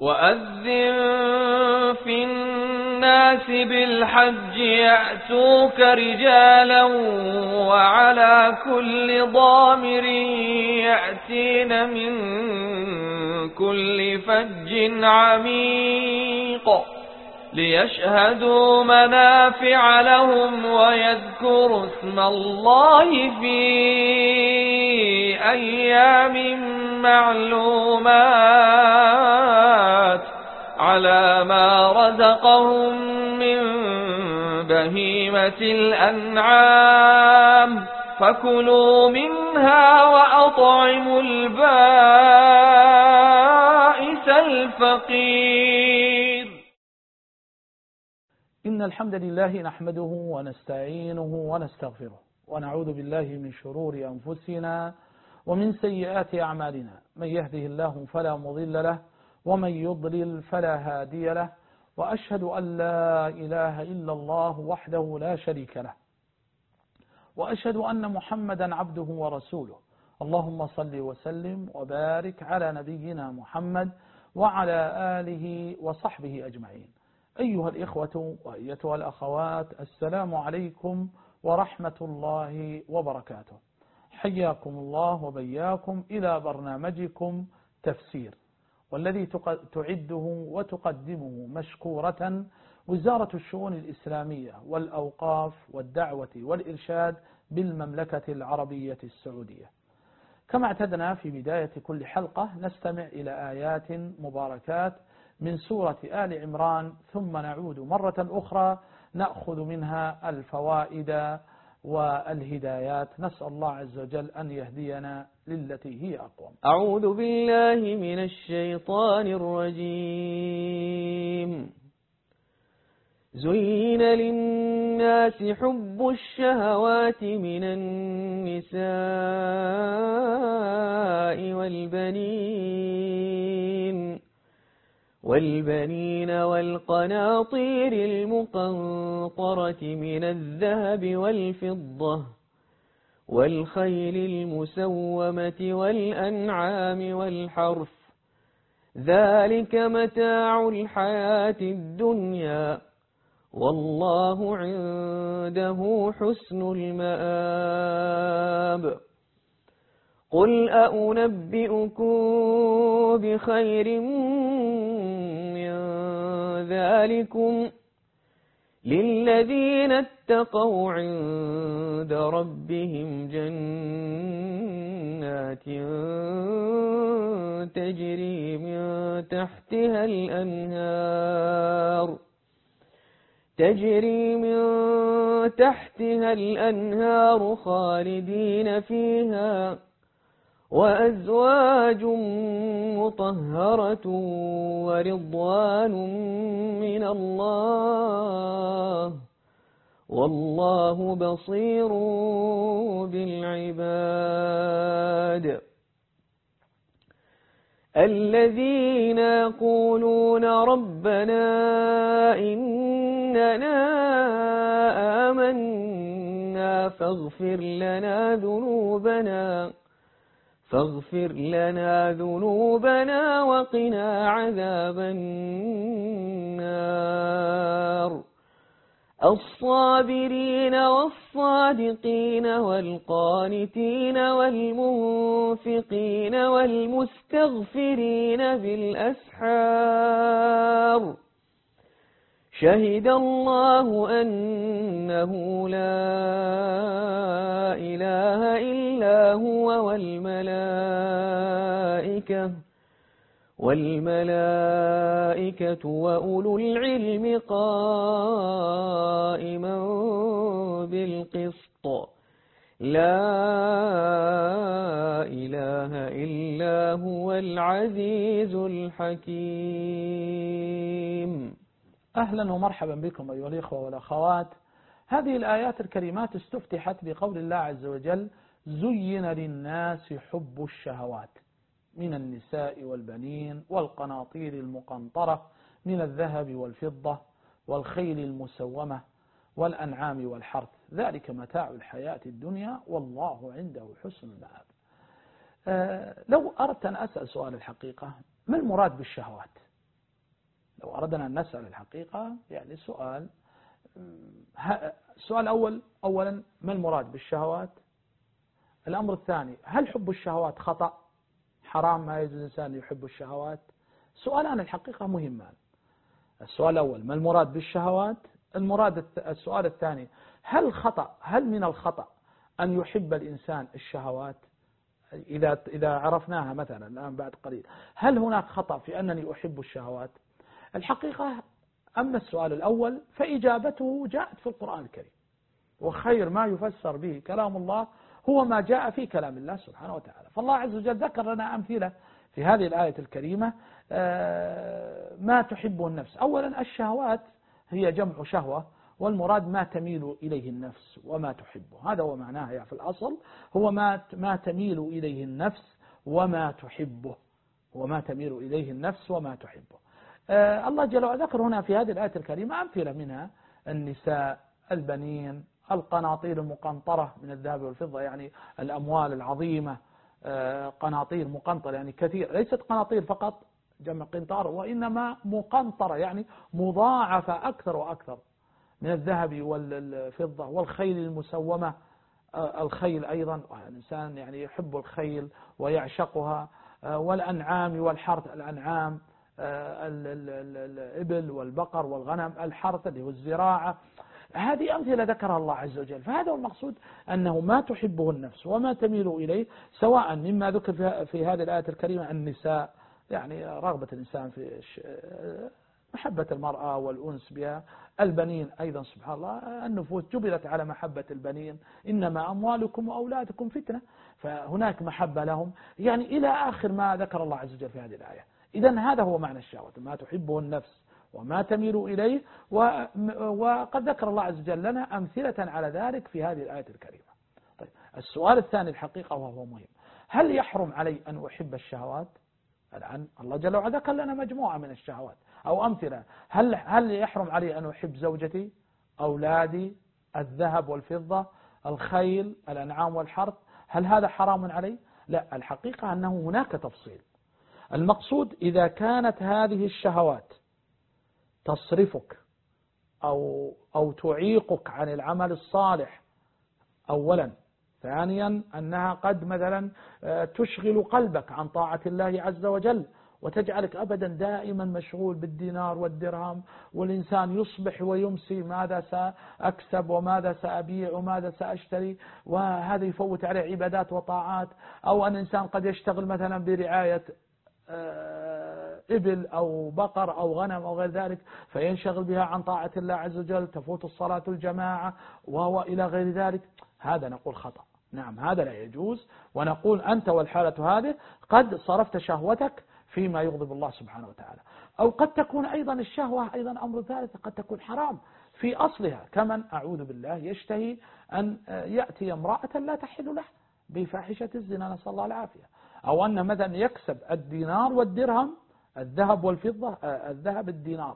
وأذن في الناس بالحج يأتوك رجالا وعلى كل ضامر يأتين من كل فج عميق ليشهدوا منافع لهم ويذكروا اسم الله في أيام معلومات على ما رزقهم من بهيمة الأنعام فكلوا منها وأطعموا البائس الفقير. إن الحمد لله نحمده ونستعينه ونستغفره ونعوذ بالله من شرور أنفسنا ومن سيئات أعمالنا، من يهده الله فلا مضل له ومن يضلل فلا هادي له، وأشهد أن لا إله إلا الله وحده لا شريك له، وأشهد أن محمدا عبده ورسوله. اللهم صل وسلم وبارك على نبينا محمد وعلى آله وصحبه أجمعين. أيها الإخوة وأيتها الأخوات، السلام عليكم ورحمة الله وبركاته. حياكم الله وبياكم إلى برنامجكم تفسير، والذي تعده وتقدمه مشكورة وزارة الشؤون الإسلامية والأوقاف والدعوة والإرشاد بالمملكة العربية السعودية. كما اعتدنا في بداية كل حلقة نستمع إلى آيات مباركات من سورة آل عمران، ثم نعود مرة أخرى نأخذ منها الفوائد والهدايات. نسأل الله عز وجل أن يهدينا للتي هي أقوم. أعوذ بالله من الشيطان الرجيم. زين للناس حب الشهوات من النساء والبنين والقناطير المقنطرة من الذهب والفضة والخيل المسومة والأنعام والحرث، ذلك متاع الحياة الدنيا والله عنده حسن المآب. قل أنبئكم بخير من ذلكم للذين اتقوا عند ربهم جنات تجري من تحتها الأنهار خالدين فيها، وأزواج مطهرة ورضوان من الله والله بصير بالعباد. الذين يقولون ربنا إننا آمنا فاغفر لنا ذنوبنا وقنا عذاب النار. الصابرين والصادقين والقانتين والمنفقين والمستغفرين بالأسحار. شهد الله أنه لا إله إلا هو والملائكة وأولو العلم قائما بالقسط، لا إله إلا هو العزيز الحكيم. أهلا ومرحبا بكم أيها الإخوة والأخوات. هذه الآيات الكريمات استفتحت بقول الله عز وجل: زين للناس حب الشهوات من النساء والبنين والقناطير المقنطرة من الذهب والفضة والخيل المسومة والأنعام والحرث، ذلك متاع الحياة الدنيا والله عنده حسن المآب. لو أردت أن أسأل سؤال الحقيقة: ما المراد بالشهوات؟ لو أردنا أن نسأل الحقيقة يعني السؤال الأول أولا ما المراد بالشهوات؟ الأمر الثاني هل حب الشهوات خطأ حرام ما يجوز الإنسان يحب الشهوات؟ سؤالان الحقيقة مهمان. السؤال الأول ما المراد بالشهوات؟ السؤال الثاني هل من الخطأ أن يحب الإنسان الشهوات؟ إذا عرفناها مثلا الآن بعد قليل، هل هناك خطأ في أنني أحب الشهوات؟ الحقيقة أما السؤال الأول فإجابته جاءت في القرآن الكريم، وخير ما يفسر به كلام الله هو ما جاء في كلام الله سبحانه وتعالى. فالله عز وجل ذكر لنا أمثلة في هذه الآية الكريمة ما تحبه النفس. أولا الشهوات هي جمع شهوة، والمراد ما تميل إليه النفس وما تحبه، هذا هو معناها يعني في الأصل هو ما تميل إليه النفس وما تحبه، وما تميل إليه النفس وما تحبه. الله جل وعلا ذكر هنا في هذه الآية الكريمة أمثلة منها النساء، البنين، القناطير المقنطرة من الذهب والفضة، يعني الأموال العظيمة، قناطير مقنطرة يعني كثير، ليست قناطير فقط جمع قنطار، وإنما مقنطرة يعني مضاعفة أكثر وأكثر من الذهب والفضة، والخيل المسومة، الخيل أيضا الإنسان يعني يحب الخيل ويعشقها، والأنعام والحرث، الأنعام الإبل والبقر والغنم، الحرث اللي هو الزراعة. هذه أمثلة ذكرها الله عز وجل. فهذا هو المقصود، أنه ما تحبه النفس وما تميل إليه، سواء مما ذكر في هذه الآية الكريمة النساء، يعني رغبة الإنسان في محبة المرأة والأنس بها، البنين أيضا سبحان الله النفوس جبلت على محبة البنين، إنما أموالكم وأولادكم فتنة، فهناك محبة لهم، يعني إلى آخر ما ذكر الله عز وجل في هذه الآية. إذن هذا هو معنى الشهوة، ما تحبه النفس وما تميل إليه، وقد ذكر الله عز وجل لنا أمثلة على ذلك في هذه الآية الكريمة. طيب السؤال الثاني الحقيقة وهو مهم، هل يحرم علي أن أحب الشهوات؟ الآن الله جل وعلا ذكر لنا مجموعة من الشهوات أو أمثلة. هل يحرم علي أن أحب زوجتي، أولادي، الذهب والفضة، الخيل، الأنعام والحرث؟ هل هذا حرام علي؟ لا، الحقيقة أنه هناك تفصيل. المقصود إذا كانت هذه الشهوات تصرفك أو تعيقك عن العمل الصالح أولا، ثانيا أنها قد مثلا تشغل قلبك عن طاعة الله عز وجل، وتجعلك أبدا دائما مشغول بالدينار والدرهم، والإنسان يصبح ويمسي ماذا سأكسب وماذا سأبيع وماذا سأشتري، وهذا يفوت عليه عبادات وطاعات. أو أن الإنسان قد يشتغل مثلا برعاية إبل أو بقر أو غنم أو غير ذلك، فينشغل بها عن طاعة الله عز وجل، تفوت الصلاة الجماعة وهو إلى غير ذلك. هذا نقول خطأ، نعم هذا لا يجوز، ونقول أنت والحالة هذه قد صرفت شهوتك فيما يغضب الله سبحانه وتعالى. أو قد تكون أيضا الشهوة أيضا أمر ثالث، قد تكون حرام في أصلها، كمن أعوذ بالله يشتهي أن يأتي امرأة لا تحل له بفاحشة الزنا، نسأل الله العافية. أو أن مثلا يكسب الدينار والدرهم، الذهب والفضة، الذهب الدينار،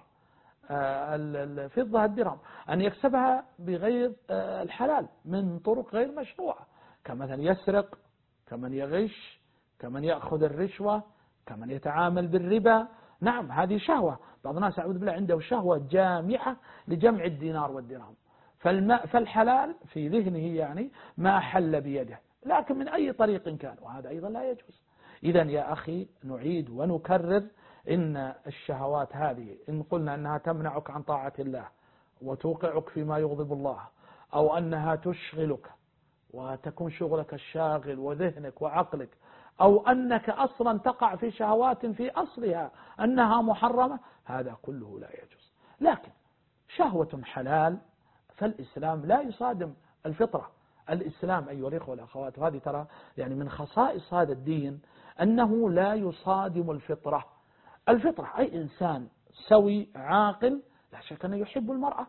الفضة الدرهم، أن يكسبها بغير الحلال من طرق غير مشروعة، كمثلا يسرق، كمن يغش، كمن يأخذ الرشوة، كمن يتعامل بالربا. نعم هذه شهوة، بعض الناس أعوذ بالله عنده شهوة جامحة لجمع الدينار والدرهم، فالحلال في ذهنه يعني ما حل بيده، لكن من أي طريق كان، وهذا أيضا لا يجوز. إذن يا أخي نعيد ونكرر، إن الشهوات هذه إن قلنا أنها تمنعك عن طاعة الله وتوقعك فيما يغضب الله، أو أنها تشغلك وتكون شغلك الشاغل وذهنك وعقلك، أو أنك أصلا تقع في شهوات في أصلها أنها محرمة، هذا كله لا يجوز. لكن شهوة حلال فالإسلام لا يصادم الفطرة. الإسلام أيها الإخوة والأخوات، وهذه ترى يعني من خصائص هذا الدين أنه لا يصادم الفطرة. الفطرة أي إنسان سوي عاقل لا شك أنه يحب المرأة،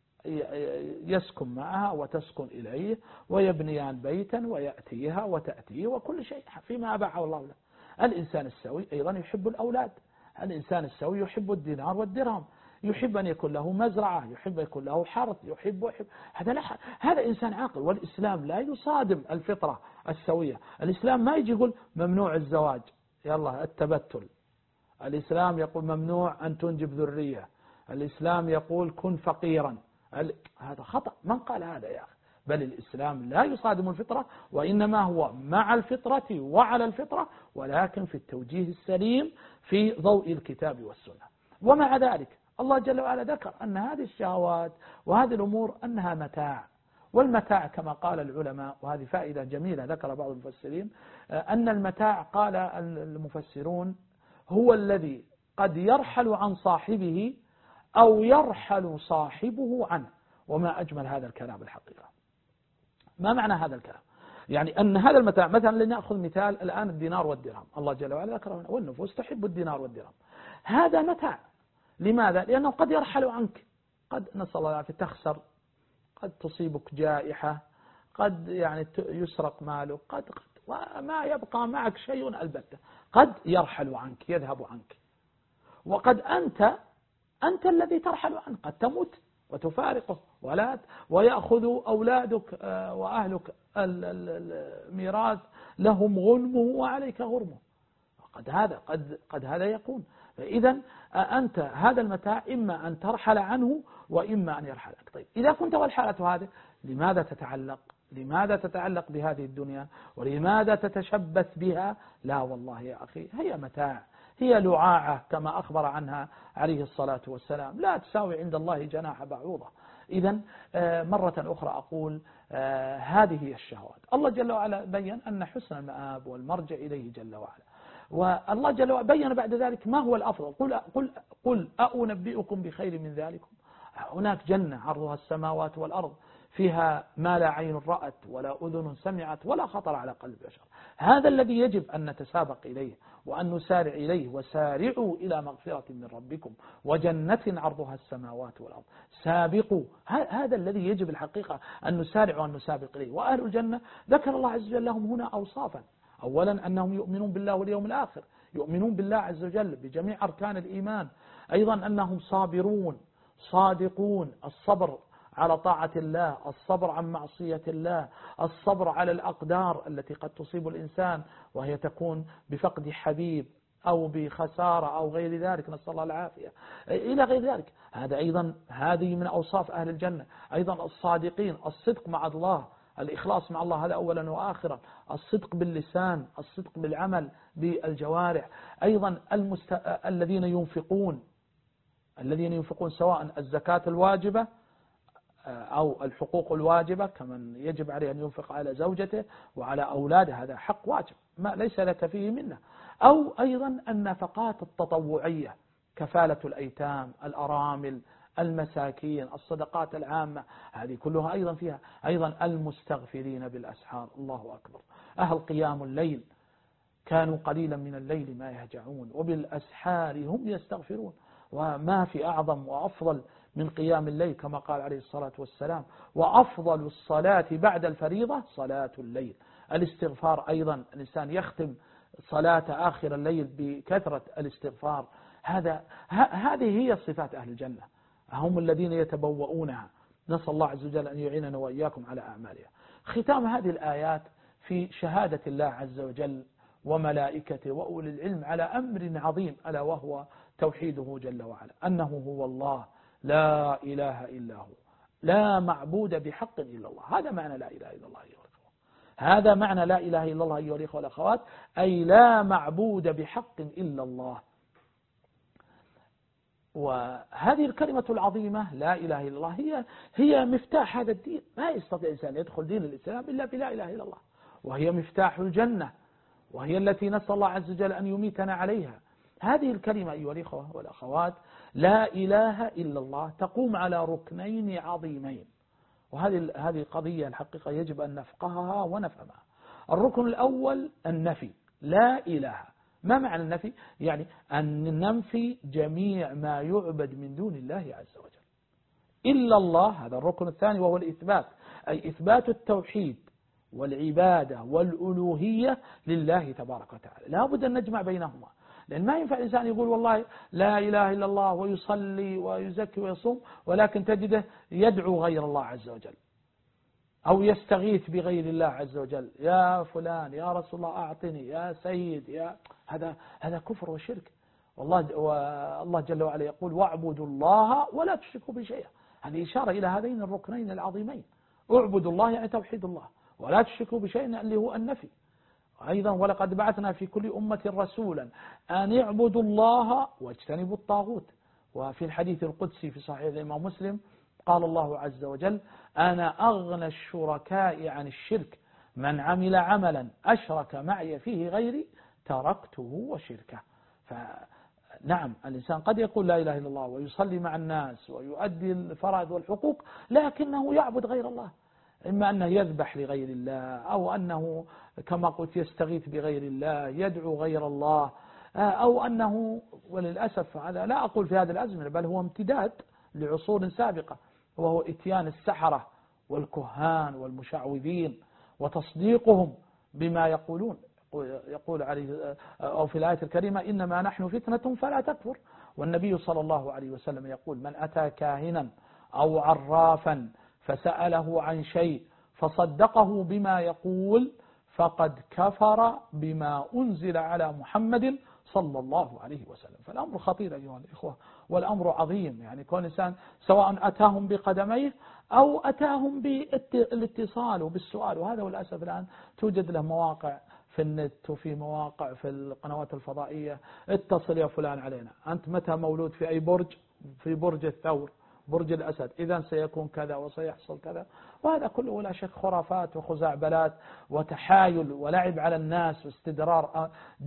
يسكن معها وتسكن إليه، ويبنيان بيتا ويأتيها وتأتيه وكل شيء فيما أباحه الله له. الإنسان السوي أيضا يحب الأولاد، الإنسان السوي يحب الدينار والدرهم، يحب أن يكون له مزرعة، يحب أن يكون له حرث، يحب هذا إنسان عاقل. والإسلام لا يصادم الفطرة السوية. الإسلام ما يجي يقول ممنوع الزواج، يلا التبتل، الإسلام يقول ممنوع أن تنجب ذرية، الإسلام يقول كن فقيرا. هذا خطأ، من قال هذا يا أخي؟ بل الإسلام لا يصادم الفطرة، وإنما هو مع الفطرة وعلى الفطرة، ولكن في التوجيه السليم في ضوء الكتاب والسنة. ومع ذلك الله جل وعلا ذكر أن هذه الشهوات وهذه الأمور أنها متاع، والمتاع كما قال العلماء، وهذه فائدة جميلة ذكر بعض المفسرين، أن المتاع قال المفسرون هو الذي قد يرحل عن صاحبه أو يرحل صاحبه عنه. وما أجمل هذا الكلام الحقيقة. ما معنى هذا الكلام؟ يعني أن هذا المتاع، مثلا لنأخذ مثال الآن الدينار والدرهم، الله جل وعلا ذكر والنفوس تحب الدينار والدرهم، هذا متاع. لماذا؟ لأنه قد يرحل عنك، قد نسأل الله العافية تخسر، قد تصيبك جائحة، قد يعني يسرق مالك، قد وما يبقى معك شيء البتة، قد يرحل عنك، يذهب عنك. وقد أنت الذي ترحل عنه، قد تموت وتفارقه ويأخذ أولادك وأهلك الميراث، لهم غنمه وعليك غرمه. قد هذا يكون. إذا أنت هذا المتاع إما أن ترحل عنه وإما أن يرحل عنك. طيب إذا كنت والحالة هذه، لماذا تتعلق بهذه الدنيا؟ ولماذا تتشبث بها؟ لا والله يا أخي، هي متاع، هي لعاعة كما أخبر عنها عليه الصلاة والسلام، لا تساوي عند الله جناح بعوضة. إذا مرة أخرى أقول هذه هي الشهوات. الله جل وعلا بيّن أن حسن المآب والمرجع إليه جل وعلا، والله جل وعلا بيّن بعد ذلك ما هو الأفضل. قل أنبئكم بخير من ذلكم. هناك جنة عرضها السماوات والأرض، فيها ما لا عين رأت ولا أذن سمعت ولا خطر على قلب بشر. هذا الذي يجب أن نتسابق إليه وأن نسارع إليه. وسارعوا إلى مغفرة من ربكم وجنة عرضها السماوات والأرض. سابقوا، هذا الذي يجب الحقيقة أن نسارع وأن نسابق إليه. وأهل الجنة ذكر الله عز وجل لهم هنا أوصافا. أولا أنهم يؤمنون بالله واليوم الآخر، يؤمنون بالله عز وجل بجميع أركان الإيمان. أيضا أنهم صابرون صادقون، الصبر على طاعة الله، الصبر عن معصية الله، الصبر على الأقدار التي قد تصيب الإنسان وهي تكون بفقد حبيب أو بخسارة أو غير ذلك، نسأل الله العافية إلى غير ذلك. هذا أيضا هذه من أوصاف أهل الجنة. أيضا الصادقين، الصدق مع الله، الإخلاص مع الله، هذا أولا وآخرا. الصدق باللسان، الصدق بالعمل بالجوارح. أيضا الذين ينفقون سواء الزكاة الواجبة أو الحقوق الواجبة، كمن يجب عليه أن ينفق على زوجته وعلى أولاده، هذا حق واجب ما ليس لك فيه منه. أو أيضا النفقات التطوعية، كفالة الأيتام، الأرامل، المساكين، الصدقات العامة، هذه كلها أيضا فيها. أيضا المستغفرين بالأسحار، الله أكبر. أهل قيام الليل، كانوا قليلا من الليل ما يهجعون وبالأسحار هم يستغفرون. وما في أعظم وأفضل من قيام الليل كما قال عليه الصلاة والسلام: وأفضل الصلاة بعد الفريضة صلاة الليل. الاستغفار أيضا، الإنسان يختم صلاة آخر الليل بكثرة الاستغفار. هذه هي صفات أهل الجنة، هم الذين يتبوؤونها. نسأل الله عز وجل أن يعيننا وإياكم على أعمالها. ختام هذه الآيات في شهادة الله عز وجل وملائكته وأولي العلم على أمر عظيم، ألا وهو توحيده جل وعلا، أنه هو الله لا إله إلا هو، لا معبود بحق إلا الله. هذا معنى لا إله إلا الله أيها الأخوة، هذا معنى لا إله إلا الله أيها الأخوة والأخوات، أي لا معبود بحق إلا الله. وهذه الكلمة العظيمة لا إله إلا الله هي مفتاح هذا الدين. ما يستطيع الإنسان يدخل دين الإسلام إلا بلا إله إلا الله، وهي مفتاح الجنة، وهي التي نسأل الله عز وجل أن يميتنا عليها. هذه الكلمة أيها الأخوة والأخوات لا إله إلا الله تقوم على ركنين عظيمين، وهذه قضية الحقيقة يجب أن نفقهها ونفهمها. الركن الأول النفي، لا إله. ما معنى النفي؟ يعني أن ننفي جميع ما يعبد من دون الله عز وجل إلا الله. هذا الركن الثاني، وهو الإثبات، أي إثبات التوحيد والعبادة والألوهية لله تبارك وتعالى. لا بد أن نجمع بينهما، لأن ما ينفع الإنسان يقول والله لا إله إلا الله ويصلي ويزكي ويصوم، ولكن تجده يدعو غير الله عز وجل أو يستغيث بغير الله عز وجل، يا فلان يا رسول الله أعطني، يا سيد، هذا كفر وشرك. والله جل وعلا يقول واعبدوا الله ولا تشركوا بشيء. هذه إشارة إلى هذين الركنين العظيمين، اعبدوا الله يعني توحيد الله، ولا تشركوا بشيء اللي هو النفي. أيضا ولقد بعثنا في كل أمة رسولا أن اعبدوا الله واجتنبوا الطاغوت. وفي الحديث القدسي في صحيح الإمام مسلم قال الله عز وجل أنا أغنى الشركاء عن الشرك من عمل عملا أشرك معي فيه غيري تركته وشركه. فنعم الإنسان قد يقول لا إله إلا الله ويصلي مع الناس ويؤدي الفرائض والحقوق، لكنه يعبد غير الله، إما أنه يذبح لغير الله، أو أنه كما قلت يستغيث بغير الله، يدعو غير الله، أو أنه وللأسف هذا لا أقول في هذه الأزمنة بل هو امتداد لعصور سابقة، وهو إتيان السحرة والكهان والمشعوذين وتصديقهم بما يقولون. يقول عليه أو في الآية الكريمة إنما نحن فتنة فلا تكفر. والنبي صلى الله عليه وسلم يقول من أتى كاهنا أو عرافا فسأله عن شيء فصدقه بما يقول فقد كفر بما أنزل على محمد صلى الله عليه وسلم. فالأمر خطير أيها الإخوة، والأمر عظيم. يعني كون إنسان سواء أتاهم بقدميه أو أتاهم بالاتصال وبالسؤال، وهذا والأسف الآن توجد له مواقع في النت وفي مواقع في القنوات الفضائية، اتصل يا فلان علينا، أنت متى مولود في أي برج؟ في برج الثور، برج الأسد، إذا سيكون كذا وسيحصل كذا. وهذا كله لا شك خرافات وخزعبلات وتحايل ولعب على الناس واستدرار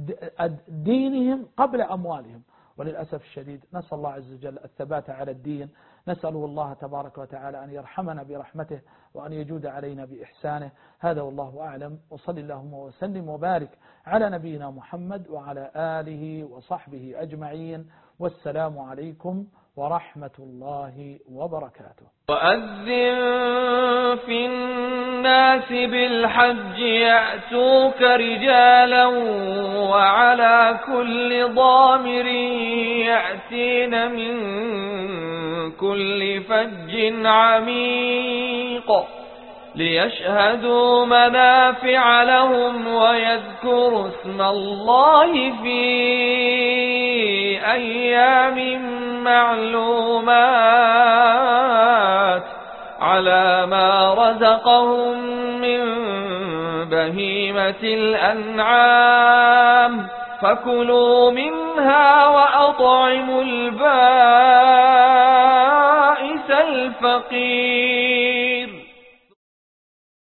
دينهم قبل أموالهم. وللأسف الشديد نسأل الله عز وجل الثبات على الدين، نسأله الله تبارك وتعالى أن يرحمنا برحمته وأن يجود علينا بإحسانه. هذا والله أعلم، وصل اللهم وسلم وبارك على نبينا محمد وعلى آله وصحبه أجمعين، والسلام عليكم ورحمة الله وبركاته. وأذن في الناس بالحج يأتوك رجالا وعلى كل ضامر يأتين من كل فج عميق ليشهدوا منافع لهم ويذكروا اسم الله في أيام معلومات على ما رزقهم من بهيمة الأنعام فكلوا منها وأطعموا البائس الفقير.